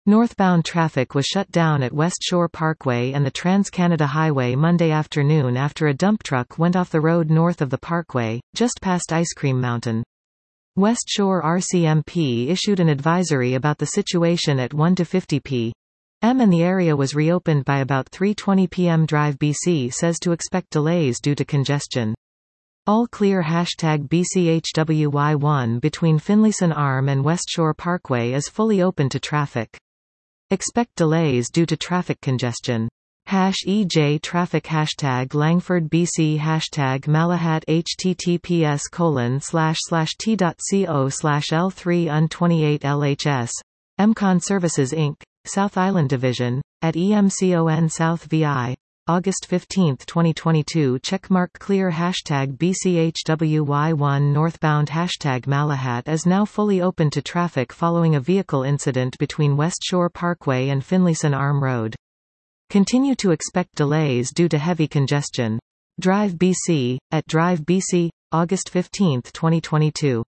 Northbound traffic was shut down at West Shore Parkway and the Trans-Canada Highway Monday afternoon after a dump truck went off the road north of the parkway, just past Ice Cream Mountain. West Shore RCMP issued an advisory about the situation at 1 to 50 p.m. and the area was reopened by about 3:20 p.m. Drive BC says to expect delays due to congestion. All clear #BCHWY1 between Finlayson Arm and West Shore Parkway is fully open to traffic. Expect delays due to traffic congestion. #EJ traffic #Langford BC #Malahat https://t.co/L3UN28LHS. MCON Services Inc., South Island Division, at EMCON South VI. August 15, 2022. Checkmark clear #BCHWY1 northbound #Malahat is now fully open to traffic following a vehicle incident between West Shore Parkway and Finlayson Arm Road. Continue to expect delays due to heavy congestion. Drive BC, at Drive BC, August 15, 2022.